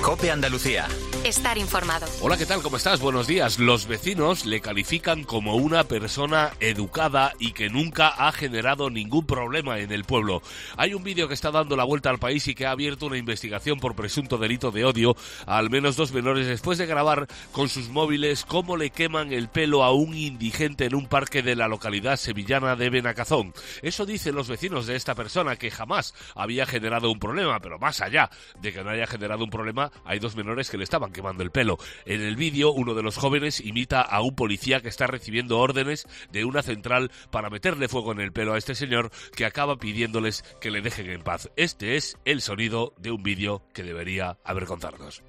COPE Andalucía. Estar informado. Hola, ¿qué tal? ¿Cómo estás? Buenos días. Los vecinos le califican como una persona educada y que nunca ha generado ningún problema en el pueblo. Hay un vídeo que está dando la vuelta al país y que ha abierto una investigación por presunto delito de odio a al menos 2 menores después de grabar con sus móviles cómo le queman el pelo a un indigente en un parque de la localidad sevillana de Benacazón. Eso dicen los vecinos de esta persona, que jamás había generado un problema, pero más allá de que no haya generado un problema, hay 2 menores que le estaban quemando el pelo. En el vídeo, uno de los jóvenes imita a un policía que está recibiendo órdenes de una central para meterle fuego en el pelo a este señor, que acaba pidiéndoles que le dejen en paz. Este es el sonido de un vídeo que debería avergonzarnos.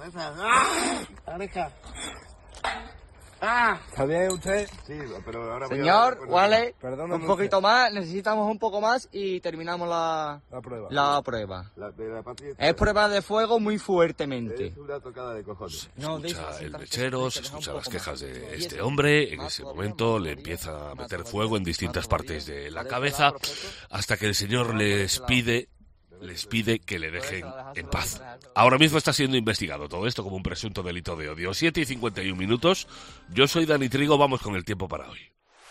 ¿Está bien usted? Sí, pero ahora señor, Wale, perdóname un poquito más, necesitamos un poco más y terminamos la prueba. Es prueba de fuego muy fuertemente. Es una tocada de cojones. Se escucha el mechero, se escucha las quejas de este hombre. En ese momento le empieza a meter fuego en distintas partes de la cabeza hasta que el señor les pide que le dejen en paz. Ahora mismo está siendo investigado todo esto como un presunto delito de odio. 7:51. Yo soy Dani Trigo, vamos con el tiempo para hoy.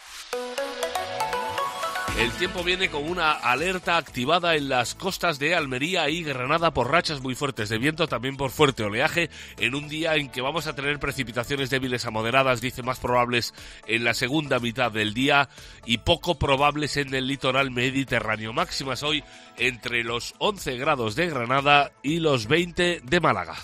El tiempo viene con una alerta activada en las costas de Almería y Granada por rachas muy fuertes de viento, también por fuerte oleaje, en un día en que vamos a tener precipitaciones débiles a moderadas, dice más probables en la segunda mitad del día y poco probables en el litoral mediterráneo. Máximas hoy entre los 11 grados de Granada y los 20 de Málaga.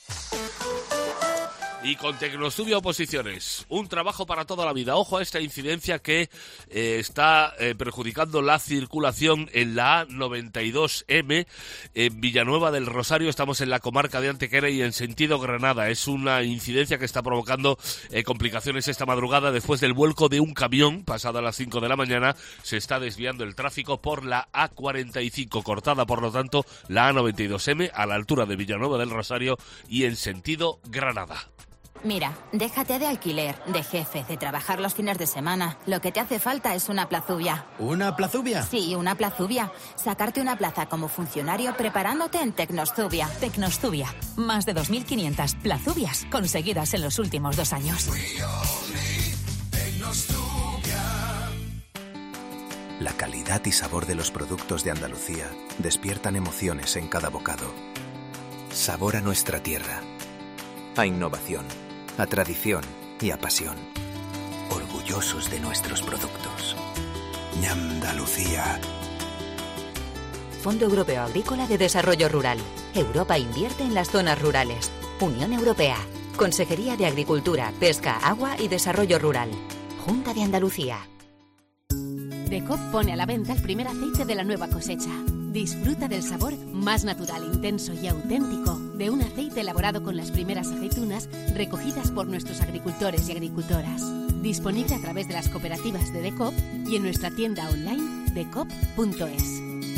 Y con Tecnostudio Oposiciones, un trabajo para toda la vida. Ojo a esta incidencia que está perjudicando la circulación en la A92M en Villanueva del Rosario. Estamos en la comarca de Antequera y en sentido Granada. Es una incidencia que está provocando complicaciones esta madrugada después del vuelco de un camión. Pasada las 5 de la mañana se está desviando el tráfico por la A45, cortada por lo tanto la A92M a la altura de Villanueva del Rosario y en sentido Granada. Mira, déjate de alquiler, de jefe, de trabajar los fines de semana. Lo que te hace falta es una plazubia. ¿Una plazubia? Sí, una plazubia. Sacarte una plaza como funcionario preparándote en Tecnostubia. Tecnostubia. Más de 2.500 plazubias conseguidas en los últimos 2 años. La calidad y sabor de los productos de Andalucía despiertan emociones en cada bocado. Sabor a nuestra tierra, a innovación, a tradición y a pasión. Orgullosos de nuestros productos. Andalucía. Fondo Europeo Agrícola de Desarrollo Rural. Europa invierte en las zonas rurales. Unión Europea. Consejería de Agricultura, Pesca, Agua y Desarrollo Rural. Junta de Andalucía. DECOP pone a la venta el primer aceite de la nueva cosecha. Disfruta del sabor más natural, intenso y auténtico de un aceite elaborado con las primeras aceitunas recogidas por nuestros agricultores y agricultoras. Disponible a través de las cooperativas de DECOP y en nuestra tienda online decop.es.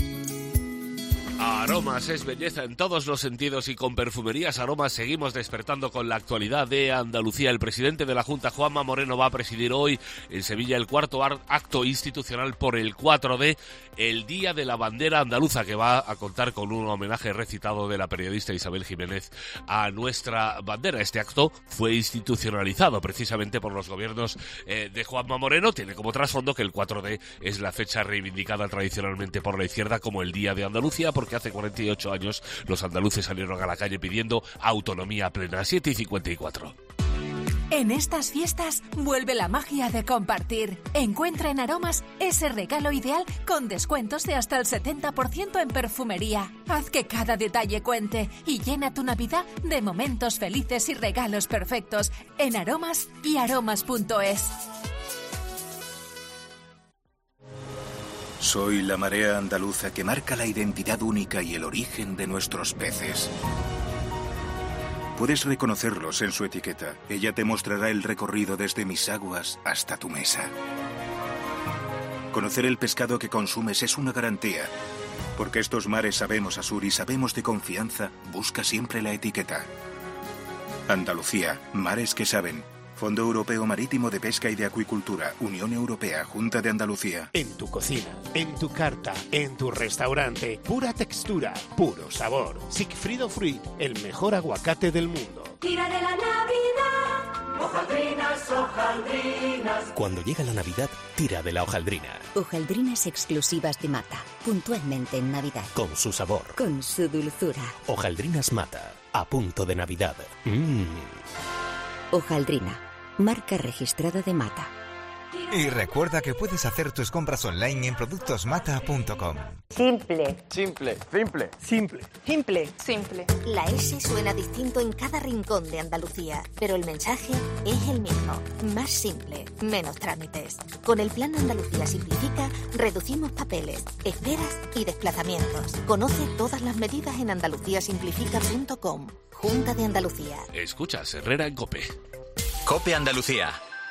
Aromas es belleza en todos los sentidos y con Perfumerías Aromas seguimos despertando con la actualidad de Andalucía. El presidente de la Junta, Juanma Moreno, va a presidir hoy en Sevilla el 4º acto institucional por el 4D, el Día de la Bandera Andaluza, que va a contar con un homenaje recitado de la periodista Isabel Jiménez a nuestra bandera. Este acto fue institucionalizado precisamente por los gobiernos de Juanma Moreno. Tiene como trasfondo que el 4D es la fecha reivindicada tradicionalmente por la izquierda como el Día de Andalucía, porque hace 48 años los andaluces salieron a la calle pidiendo autonomía plena. 7:54. En estas fiestas vuelve la magia de compartir. Encuentra en Aromas ese regalo ideal con descuentos de hasta el 70% en perfumería. Haz que cada detalle cuente y llena tu Navidad de momentos felices y regalos perfectos en Aromas y aromas.es. Soy la marea andaluza que marca la identidad única y el origen de nuestros peces. Puedes reconocerlos en su etiqueta. Ella te mostrará el recorrido desde mis aguas hasta tu mesa. Conocer el pescado que consumes es una garantía. Porque estos mares sabemos a sur y sabemos de confianza, busca siempre la etiqueta. Andalucía, mares que saben. Fondo Europeo Marítimo de Pesca y de Acuicultura, Unión Europea, Junta de Andalucía. En tu cocina, en tu carta, en tu restaurante, pura textura, puro sabor. Sigfrido Fruit, el mejor aguacate del mundo. Tira de la Navidad, hojaldrinas, hojaldrinas. Cuando llega la Navidad, tira de la hojaldrina. Hojaldrinas exclusivas de Mata, puntualmente en Navidad. Con su sabor. Con su dulzura. Hojaldrinas Mata, a punto de Navidad. Hojaldrina, marca registrada de Mata. Y recuerda que puedes hacer tus compras online en productosmata.com. Simple. Simple. Simple. Simple. Simple. Simple. La S suena distinto en cada rincón de Andalucía, pero el mensaje es el mismo. Más simple, menos trámites. Con el Plan Andalucía Simplifica, reducimos papeles, esperas y desplazamientos. Conoce todas las medidas en andaluciasimplifica.com. Junta de Andalucía. Escuchas Herrera en COPE. COPE Andalucía.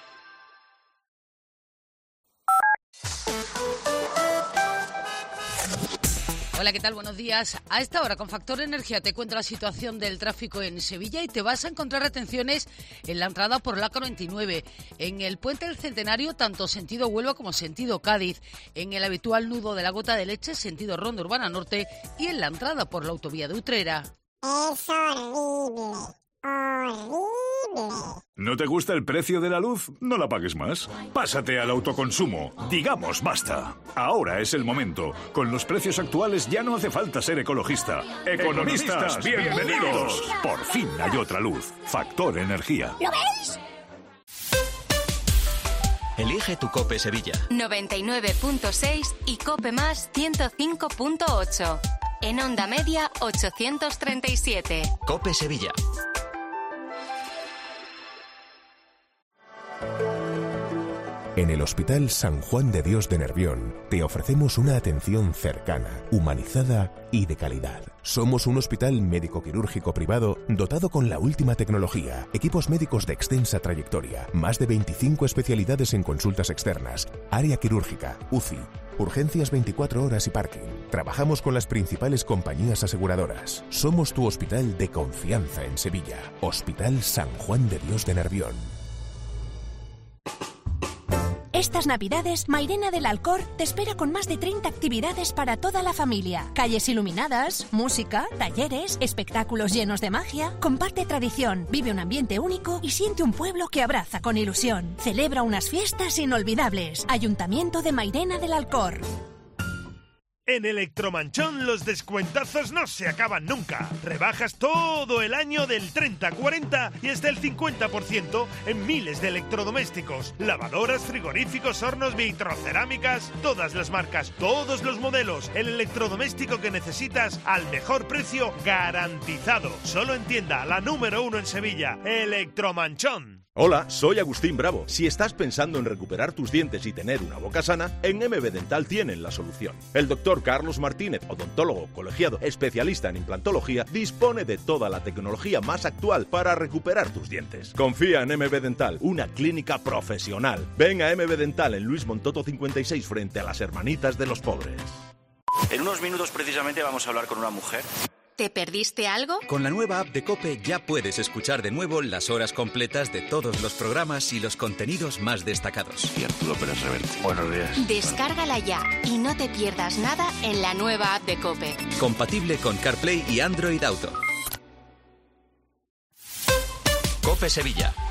Hola, ¿qué tal? Buenos días. A esta hora, con Factor Energía, te cuento la situación del tráfico en Sevilla y te vas a encontrar retenciones en la entrada por la A49, en el Puente del Centenario, tanto sentido Huelva como sentido Cádiz, en el habitual nudo de la Gota de Leche, sentido Ronda Urbana Norte, y en la entrada por la autovía de Utrera. Es horrible, horrible. ¿No te gusta el precio de la luz? No la pagues más. Pásate al autoconsumo. Digamos basta. Ahora es el momento. Con los precios actuales ya no hace falta ser ecologista. ¡Economistas, bienvenidos! Por fin hay otra luz. Factor Energía. ¿Lo veis? Elige tu COPE Sevilla. 99.6 y COPE Más 105.8. En onda media 837. COPE Sevilla. En el Hospital San Juan de Dios de Nervión te ofrecemos una atención cercana, humanizada y de calidad. Somos un hospital médico-quirúrgico privado dotado con la última tecnología, equipos médicos de extensa trayectoria, más de 25 especialidades en consultas externas, área quirúrgica, UCI, urgencias 24 horas y parking. Trabajamos con las principales compañías aseguradoras. Somos tu hospital de confianza en Sevilla. Hospital San Juan de Dios de Nervión. Estas Navidades, Mairena del Alcor te espera con más de 30 actividades para toda la familia. Calles iluminadas, música, talleres, espectáculos llenos de magia. Comparte tradición, vive un ambiente único y siente un pueblo que abraza con ilusión. Celebra unas fiestas inolvidables. Ayuntamiento de Mairena del Alcor. En Electromanchón los descuentazos no se acaban nunca. Rebajas todo el año del 30, 40 y hasta el 50% en miles de electrodomésticos, lavadoras, frigoríficos, hornos, vitrocerámicas, todas las marcas, todos los modelos. El electrodoméstico que necesitas al mejor precio garantizado. Solo en tienda, la número 1 en Sevilla. Electromanchón. Hola, soy Agustín Bravo. Si estás pensando en recuperar tus dientes y tener una boca sana, en MB Dental tienen la solución. El doctor Carlos Martínez, odontólogo colegiado especialista en implantología, dispone de toda la tecnología más actual para recuperar tus dientes. Confía en MB Dental, una clínica profesional. Ven a MB Dental en Luis Montoto 56 frente a las Hermanitas de los Pobres. En unos minutos precisamente vamos a hablar con una mujer. ¿Te perdiste algo? Con la nueva app de COPE ya puedes escuchar de nuevo las horas completas de todos los programas y los contenidos más destacados. Y Arturo Pérez Reverte. Buenos días. Descárgala ya y no te pierdas nada en la nueva app de COPE. Compatible con CarPlay y Android Auto. COPE Sevilla.